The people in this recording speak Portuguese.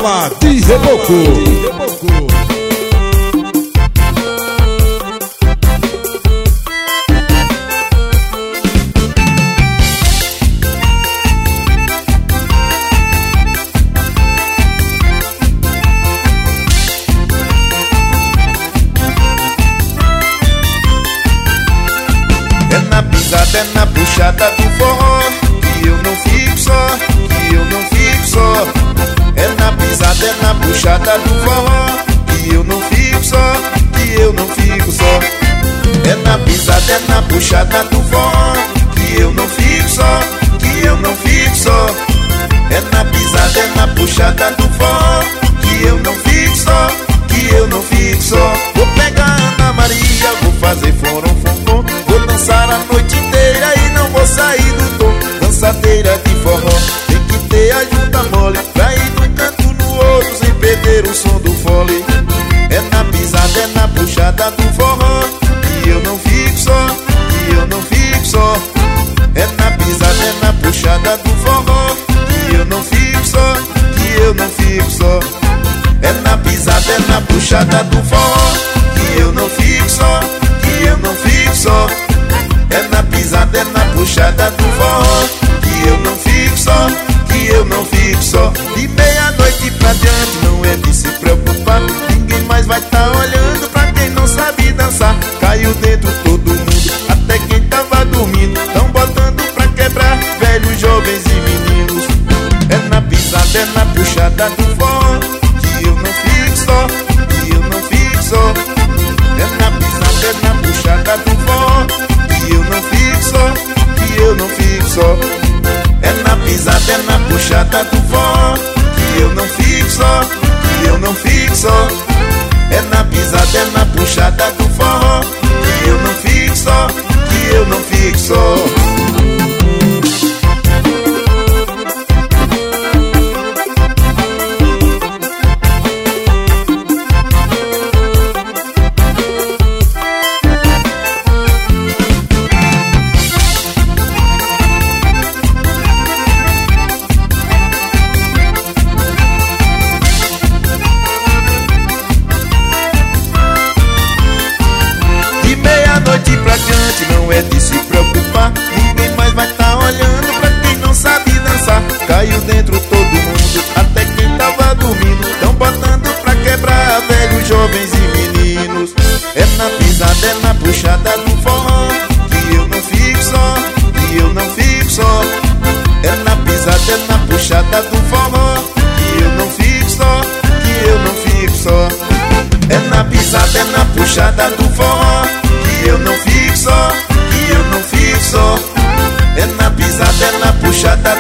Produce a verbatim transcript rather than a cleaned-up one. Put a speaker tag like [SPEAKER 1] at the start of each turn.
[SPEAKER 1] Sala de Reboco.
[SPEAKER 2] É na puxada do forró que eu não fico só, que eu não fico só. É na pisada, é na puxada do forró que eu não fico só, que eu não fico só. É na pisada, é na puxada do forró que eu não fico só, que eu não fico só. É na pisada, é na puxada do forró que eu não fico só, que eu não fico só. Vou pegar Ana Maria, vou fazer forom fom fom, vou dançar a noite inteira e não vou sair do tom. Dançadeira de forró tem que ter a junta mole, pra ir de um canto no outro sem perder o som do fole. É na pisada, é na puxada do forró que eu não fico só, que eu não fico só. É na pisada, é na puxada do forró que eu não fico só, que eu não fico só. É na pisada, é na puxada do forró que eu não fico só, que eu não fico só. É na pisada, é na puxada do forró que eu não fico só, que eu não fico só. De meia-noite pra diante não é de se preocupar, ninguém mais vai tá olhando pra quem não sabe dançar. Caiu dentro todo mundo, até quem tava dormindo, tão botando pra quebrar, velhos, jovens e meninos. É na pisada, é na puxada do forró que eu não fico só, que eu não fico só. É na pisada, é na puxada do forró que eu não fico só, que eu não fico só. É na pisada, é na puxada do forró que eu não fico só, que eu não fico só. É na pisada, é na puxada do forró que eu não fico só, que eu não fico só. Não é de se preocupar, ninguém mais vai tá olhando pra quem não sabe dançar. Caiu dentro todo mundo, até quem tava dormindo, tão botando pra quebrar, velhos, jovens e meninos. É na pisada, é na puxada do forró que eu não fico só, que eu não fico só. É na pisada, é na puxada do forró que eu não fico só, que eu não fico só. É na pisada, é na puxada do forró que eu não fico só, que eu não fico só. É na pisada, é na puxada